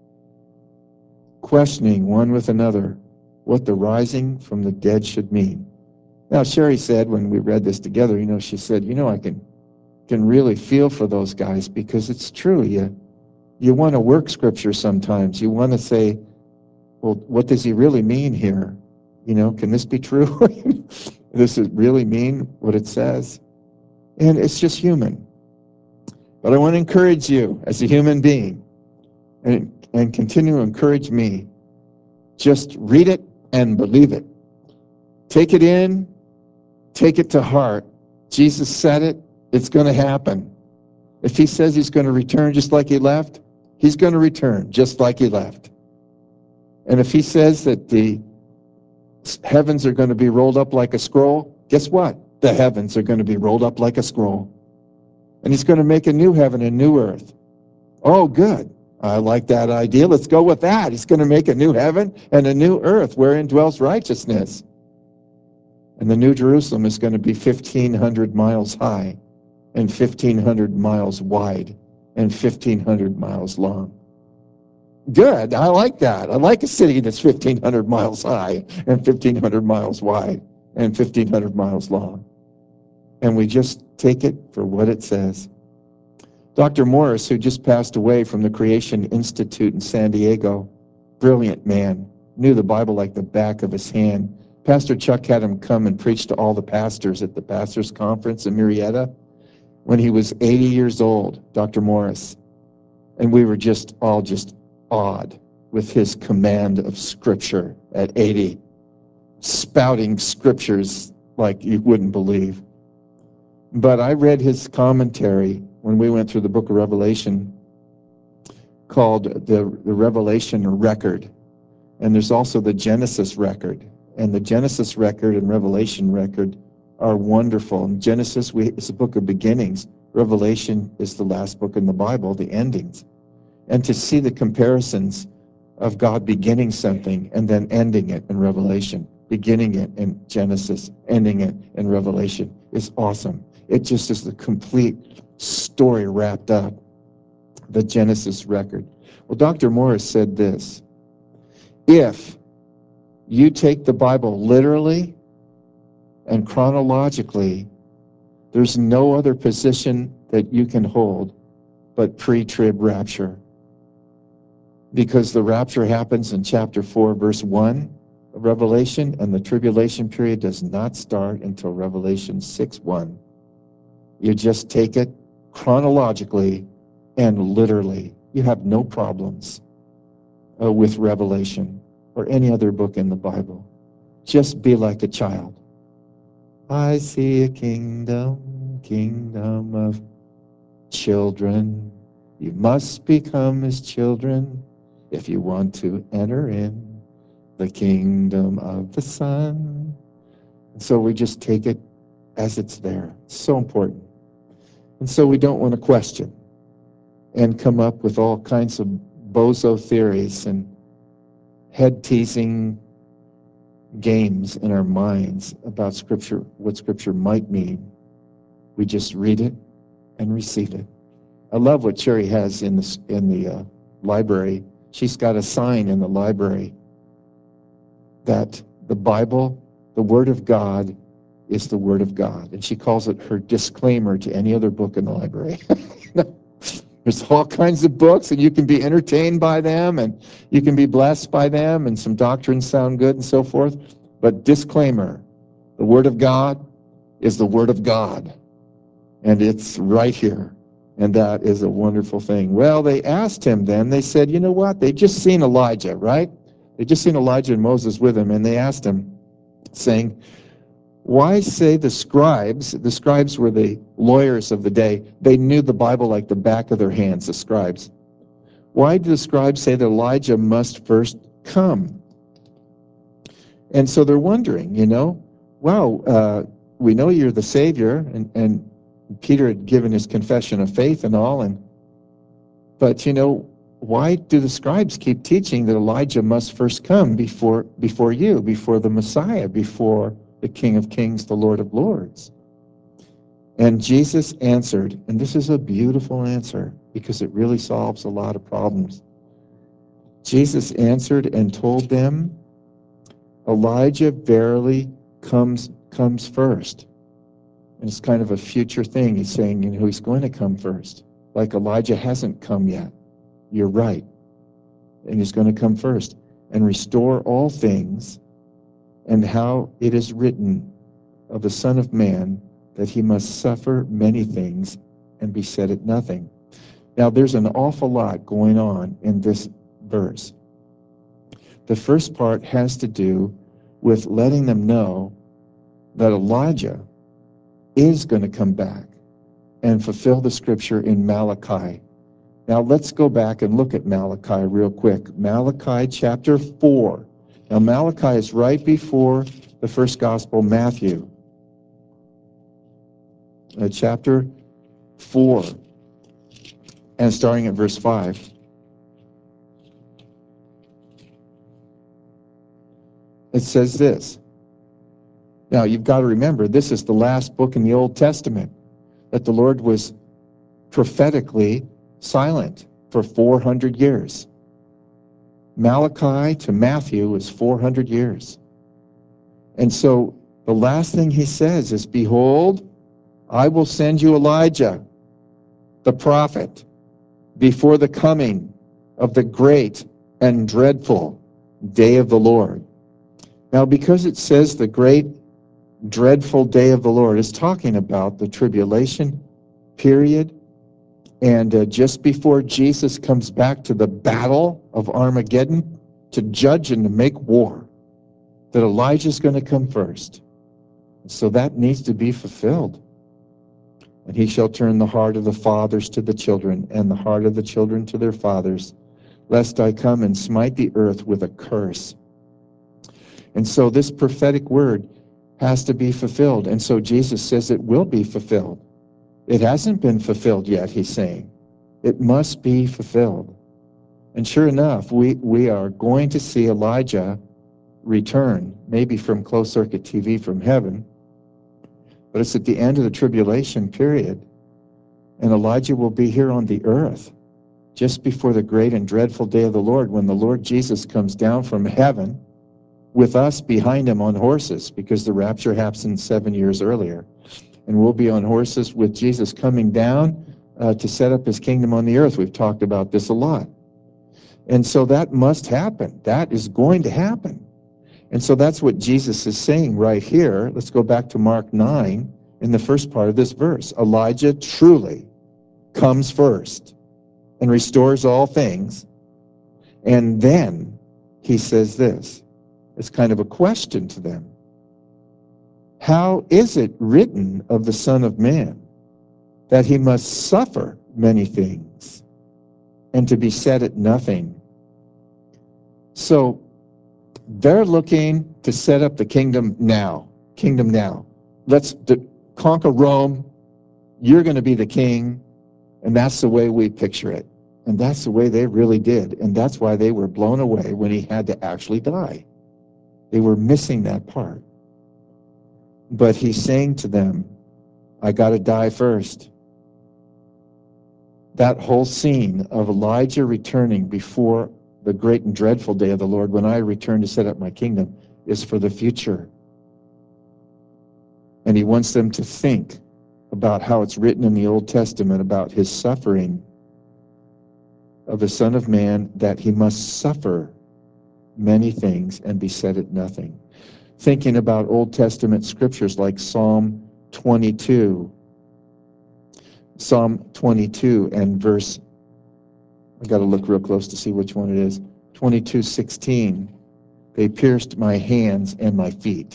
Questioning one with another what the rising from the dead should mean. Now, Sherry said when we read this together, you know, she said, you know, I can really feel for those guys because it's true. You want to work scripture sometimes. You want to say, well, what does he really mean here? You know, can this be true? Does it really mean what it says? And it's just human. But I want to encourage you as a human being and continue to encourage me. Just read it and believe it. Take it in, take it to heart. Jesus said it, it's going to happen. If he says he's going to return just like he left, he's going to return just like he left. And if he says that the heavens are going to be rolled up like a scroll, guess what? The heavens are going to be rolled up like a scroll. And he's going to make a new heaven and new earth. Oh, good. I like that idea. Let's go with that. He's going to make a new heaven and a new earth wherein dwells righteousness. And the New Jerusalem is going to be 1,500 miles high and 1,500 miles wide and 1,500 miles long. Good. I like that. I like a city that's 1,500 miles high and 1,500 miles wide and 1,500 miles long. And we just take it for what it says. Dr. Morris, who just passed away from the Creation Institute in San Diego, brilliant man, knew the Bible like the back of his hand. Pastor Chuck had him come and preach to all the pastors at the pastors' conference in Murrieta when he was 80 years old, Dr. Morris. And we were just all awed with his command of Scripture at 80, spouting Scriptures like you wouldn't believe. But I read his commentary when we went through the book of Revelation called the Revelation Record. And there's also the Genesis record. And the Genesis record and Revelation record are wonderful. In Genesis, it's a book of beginnings. Revelation is the last book in the Bible, the endings. And to see the comparisons of God beginning something and then ending it in Revelation, beginning it in Genesis, ending it in Revelation is awesome. It just is the complete story wrapped up, the Genesis record. Well, Dr. Morris said this: if you take the Bible literally and chronologically, there's no other position that you can hold but pre-trib rapture. Because the rapture happens in chapter 4, verse 1 of Revelation, and the tribulation period does not start until Revelation 6:1. You just take it chronologically and literally. You have no problems with Revelation or any other book in the Bible. Just be like a child. I see a kingdom of children. You must become his children if you want to enter in the kingdom of the Son. And so we just take it as it's there. It's so important. And so we don't want to question and come up with all kinds of bozo theories and head-teasing games in our minds about Scripture, what Scripture might mean. We just read it and receive it. I love what Sherry has in the library. She's got a sign in the library that the Bible, the Word of God, is the Word of God. And she calls it her disclaimer to any other book in the library. There's all kinds of books, and you can be entertained by them, and you can be blessed by them, and some doctrines sound good and so forth. But disclaimer, the Word of God is the Word of God, and it's right here. And that is a wonderful thing. Well, they asked him then, they said, you know what? They just seen Elijah, right? They just seen Elijah and Moses with him, and they asked him, saying, why say the scribes were the lawyers of the day, they knew the Bible like the back of their hands, the scribes. Why do the scribes say that Elijah must first come? And so they're wondering, wow, we know you're the Savior, and Peter had given his confession of faith and all, but why do the scribes keep teaching that Elijah must first come before you, before the Messiah, before the King of Kings, the Lord of Lords? And Jesus answered, and this is a beautiful answer because it really solves a lot of problems. Jesus answered and told them, Elijah verily comes first. And it's kind of a future thing. He's saying, he's going to come first. Like Elijah hasn't come yet. You're right. And he's going to come first and restore all things, and how it is written of the Son of Man that he must suffer many things and be set at nothing. Now, there's an awful lot going on in this verse. The first part has to do with letting them know that Elijah is going to come back and fulfill the scripture in Malachi. Now, let's go back and look at Malachi real quick. Malachi chapter 4. Now, Malachi is right before the first gospel, Matthew. Chapter 4, and starting at verse 5. It says this. Now, you've got to remember, this is the last book in the Old Testament that the Lord was prophetically silent for 400 years. Malachi to Matthew is 400 years. And so the last thing he says is, behold, I will send you Elijah, the prophet, before the coming of the great and dreadful day of the Lord. Now, because it says the great dreadful day of the Lord, is talking about the tribulation period, and just before Jesus comes back to the battle of Armageddon to judge and to make war, that Elijah's going to come first. So that needs to be fulfilled. And he shall turn the heart of the fathers to the children, and the heart of the children to their fathers, lest I come and smite the earth with a curse. And so this prophetic word has to be fulfilled. And so Jesus says it will be fulfilled. It hasn't been fulfilled yet, he's saying. It must be fulfilled. And sure enough, we are going to see Elijah return, maybe from closed circuit TV from heaven, but it's at the end of the tribulation period. And Elijah will be here on the earth just before the great and dreadful day of the Lord, when the Lord Jesus comes down from heaven with us behind him on horses, because the rapture happened 7 years earlier. And we'll be on horses with Jesus coming down to set up his kingdom on the earth. We've talked about this a lot. And so that must happen. That is going to happen. And so that's what Jesus is saying right here. Let's go back to Mark 9 in the first part of this verse. Elijah truly comes first and restores all things. And then he says this. It's kind of a question to them. How is it written of the Son of Man that he must suffer many things and to be set at nothing? So they're looking to set up the kingdom now. Kingdom now. Let's conquer Rome. You're going to be the king. And that's the way we picture it. And that's the way they really did. And that's why they were blown away when he had to actually die. They were missing that part. But he's saying to them, I got to die first. That whole scene of Elijah returning before the great and dreadful day of the Lord, when I return to set up my kingdom, is for the future. And he wants them to think about how it's written in the Old Testament about his suffering of the Son of Man, that he must suffer many things and be set at nothing. Thinking about Old Testament scriptures like Psalm 22, Psalm 22 and verse, I got to look real close to see which one it is. 22:16. They pierced my hands and my feet.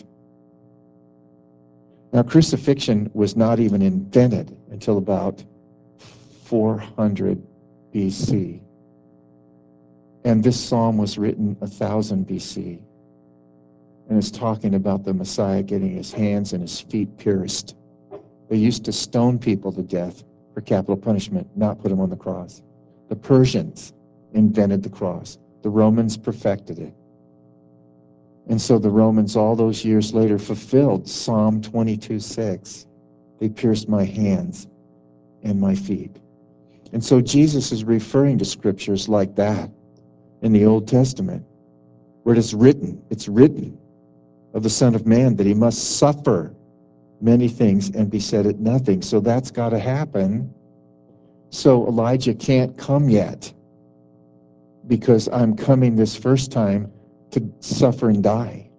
Now, crucifixion was not even invented until about 400 BC. And this psalm was written 1000 BC. And it's talking about the Messiah getting his hands and his feet pierced. They used to stone people to death for capital punishment, not put them on the cross. The Persians invented the cross. The Romans perfected it. And so the Romans, all those years later, fulfilled Psalm 22:6. They pierced my hands and my feet. And so Jesus is referring to scriptures like that in the Old Testament, where it's written of the Son of Man that he must suffer many things and be set at nothing. So that's got to happen. So Elijah can't come yet because I'm coming this first time to suffer and die.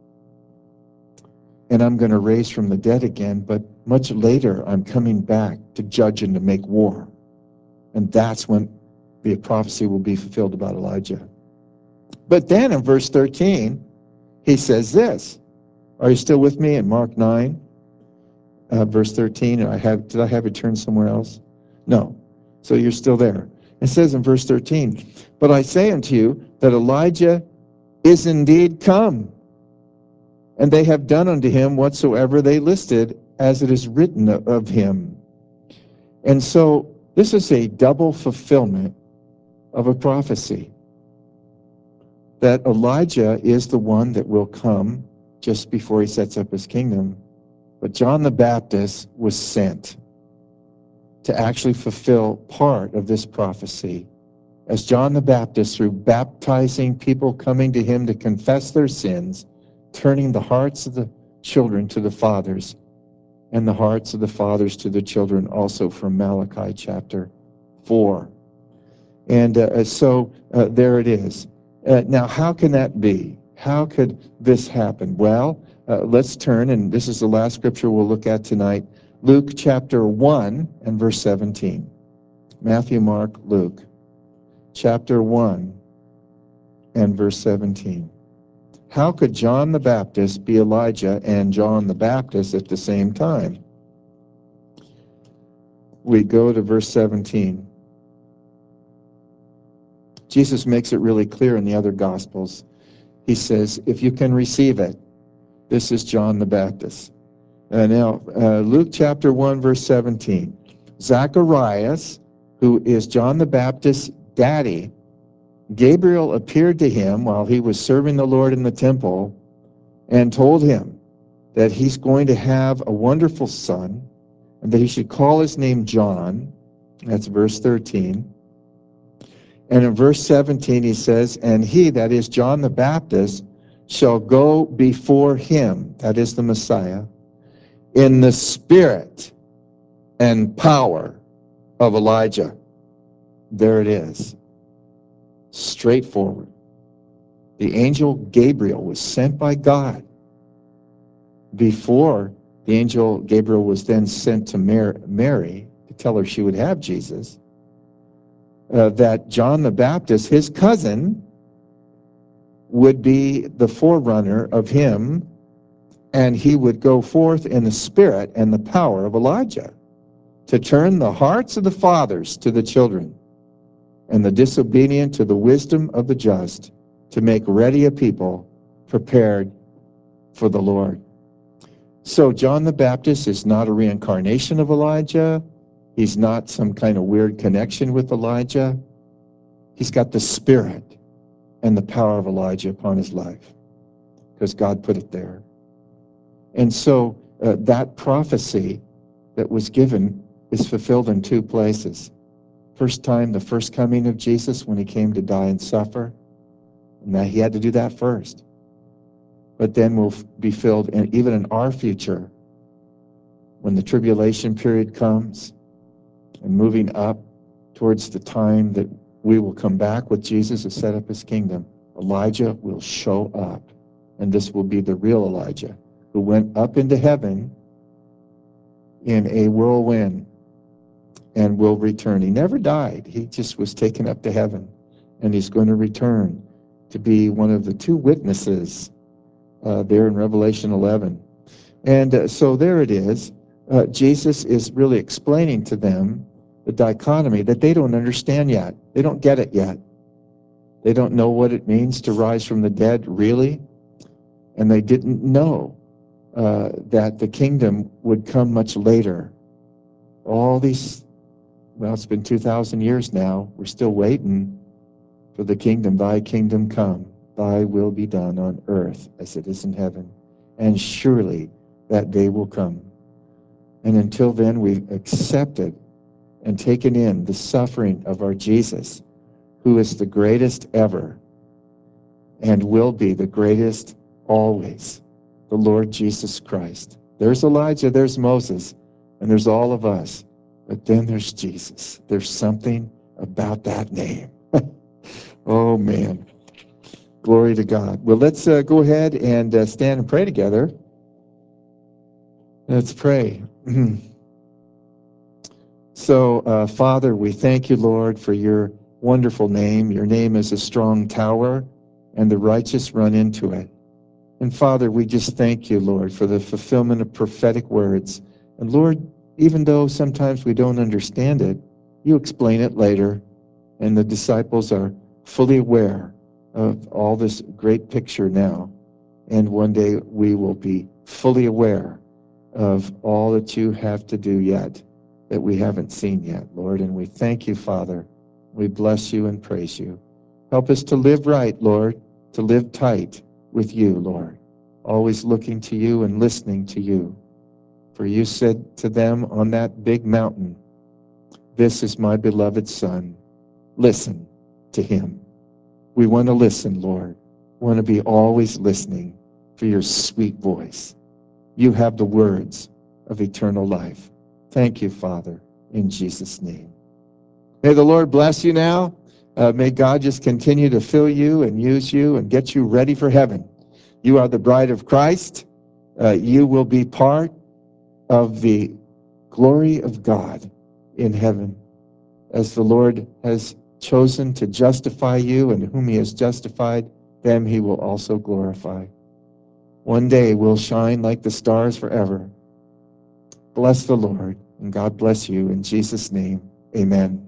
And I'm going to raise from the dead again, but much later I'm coming back to judge and to make war. And that's when the prophecy will be fulfilled about Elijah. But then in verse 13, he says this. Are you still with me in Mark 9, verse 13? Did I have it turned somewhere else? No. So you're still there. It says in verse 13, but I say unto you that Elijah is indeed come, and they have done unto him whatsoever they listed, as it is written of him. And so this is a double fulfillment of a prophecy, that Elijah is the one that will come just before he sets up his kingdom. But John the Baptist was sent to actually fulfill part of this prophecy. As John the Baptist, through baptizing people coming to him to confess their sins, turning the hearts of the children to the fathers, and the hearts of the fathers to the children, also from Malachi chapter 4. And so there it is. Now, how can that be? How could this happen? Well, let's turn, and this is the last scripture we'll look at tonight, Luke chapter 1 and verse 17. Matthew, Mark, Luke, chapter 1 and verse 17. How could John the Baptist be Elijah and John the Baptist at the same time? We go to verse 17. Jesus makes it really clear in the other Gospels. He says, if you can receive it, this is John the Baptist. Now, Luke chapter 1, verse 17. Zacharias, who is John the Baptist's daddy, Gabriel appeared to him while he was serving the Lord in the temple and told him that he's going to have a wonderful son and that he should call his name John. That's verse 13. And in verse 17 he says, and he, that is John the Baptist, shall go before him, that is the Messiah, in the spirit and power of Elijah. There it is. Straightforward. The angel Gabriel was sent by God before the angel Gabriel was then sent to Mary to tell her she would have Jesus, that John the Baptist, his cousin, would be the forerunner of him, and he would go forth in the spirit and the power of Elijah to turn the hearts of the fathers to the children and the disobedient to the wisdom of the just, to make ready a people prepared for the Lord. So John the Baptist is not a reincarnation of Elijah. He's not some kind of weird connection with Elijah. He's got the spirit and the power of Elijah upon his life because God put it there. And so that prophecy that was given is fulfilled in two places. First time, the first coming of Jesus when he came to die and suffer. And that he had to do that first. But then will be filled in, even in our future, when the tribulation period comes and moving up towards the time that we will come back with Jesus to set up his kingdom. Elijah will show up. And this will be the real Elijah who went up into heaven in a whirlwind. and will return. He never died. He just was taken up to heaven, and he's going to return to be one of the two witnesses there in Revelation 11. And so there it is. Jesus is really explaining to them the dichotomy that they don't understand yet. They don't get it yet. They don't know what it means to rise from the dead, really. And they didn't know that the kingdom would come much later. All these, well, it's been 2,000 years now. We're still waiting for the kingdom. Thy kingdom come. Thy will be done on earth as it is in heaven. And surely that day will come. And until then, we've accepted and taken in the suffering of our Jesus, who is the greatest ever and will be the greatest always, the Lord Jesus Christ. There's Elijah, there's Moses, and there's all of us. But then there's Jesus. There's something about that name. Oh, man. Glory to God. Well, let's go ahead and stand and pray together. Let's pray. So, Father, we thank you, Lord, for your wonderful name. Your name is a strong tower, and the righteous run into it. And Father, we just thank you, Lord, for the fulfillment of prophetic words. And Lord, even though sometimes we don't understand it, you explain it later, and the disciples are fully aware of all this great picture now. And one day we will be fully aware of all that you have to do yet that we haven't seen yet, Lord. And we thank you, Father. We bless you and praise you. Help us to live right, Lord, to live tight with you, Lord, always looking to you and listening to you. For you said to them on that big mountain, this is my beloved Son. Listen to him. We want to listen, Lord. We want to be always listening for your sweet voice. You have the words of eternal life. Thank you, Father, in Jesus' name. May the Lord bless you now. May God just continue to fill you and use you and get you ready for heaven. You are the bride of Christ. You will be part of the glory of God in heaven. As the Lord has chosen to justify you, and whom he has justified, them he will also glorify. One day we'll shine like the stars forever. Bless the Lord, and God bless you. In Jesus' name, amen.